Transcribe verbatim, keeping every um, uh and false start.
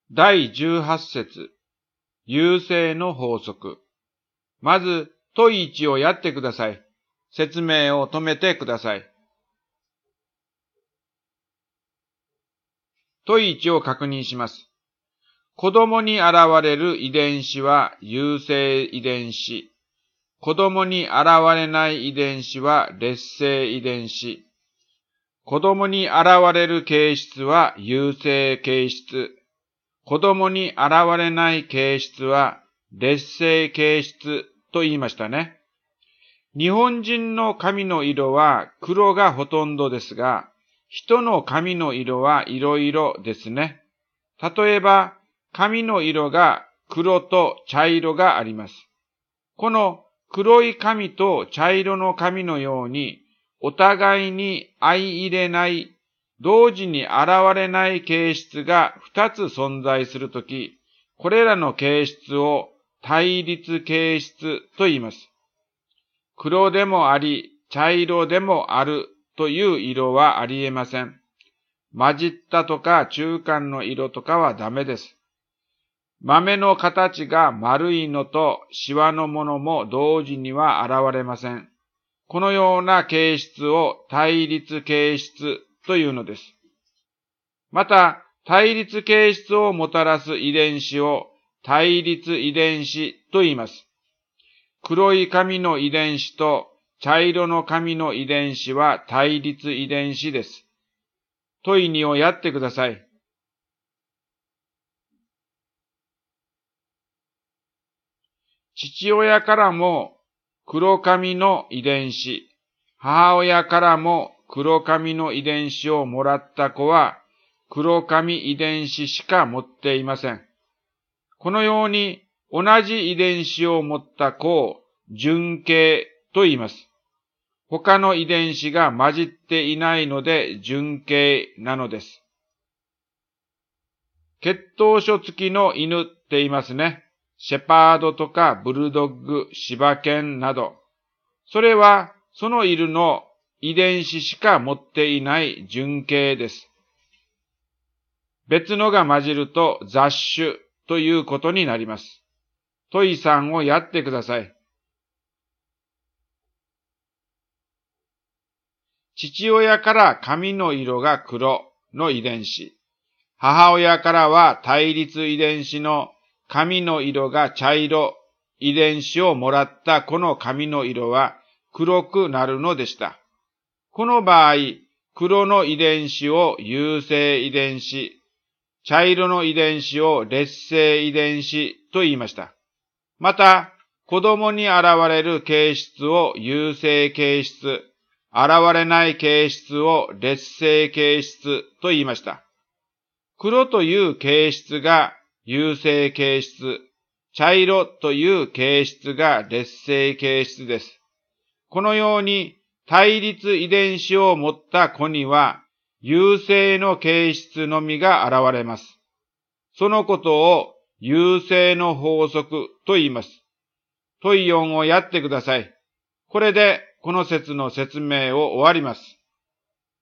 だいじゅうはち節、優勢の法則。まず、問いいちをやってください。説明を止めてください。問いいちを確認します。子供に現れる遺伝子は優勢遺伝子。子供に現れない遺伝子は劣勢遺伝子。子供に現れる形質は優勢形質。子供に現れない形質は劣勢形質と言いましたね。日本人の髪の色は黒がほとんどですが、人の髪の色はいろいろですね。例えば、髪の色が黒と茶色があります。この黒い髪と茶色の髪のように、お互いに相入れない、同時に現れない形質が二つ存在するとき、これらの形質を対立形質と言います。黒でもあり、茶色でもあるという色はありえません。混じったとか中間の色とかはダメです。豆の形が丸いのとシワのものも同時には現れません。このような形質を対立形質というのです。また、対立形質をもたらす遺伝子を対立遺伝子と言います。黒い髪の遺伝子と茶色の髪の遺伝子は対立遺伝子です。問いにをやってください。父親からも黒髪の遺伝子、母親からも黒髪の遺伝子をもらった子は黒髪遺伝子しか持っていません。このように同じ遺伝子を持った子を純系と言います。他の遺伝子が混じっていないので純系なのです。血統書付きの犬って言いますね。シェパードとかブルドッグ、柴犬など。それはその犬の遺伝子しか持っていない純系です。別のが混じると雑種ということになります。問いさんをやってください。父親から髪の色が黒の遺伝子。母親からは対立遺伝子の髪の色が茶色遺伝子をもらったこの髪の色は黒くなるのでした。この場合、黒の遺伝子を優勢遺伝子、茶色の遺伝子を劣勢遺伝子と言いました。また、子供に現れる形質を優勢形質、現れない形質を劣勢形質と言いました。黒という形質が優勢形質、茶色という形質が劣勢形質です。このように対立遺伝子を持った子には優勢の形質のみが現れます。そのことを優勢の法則と言います。問いよんをやってください。これでこの説の説明を終わります。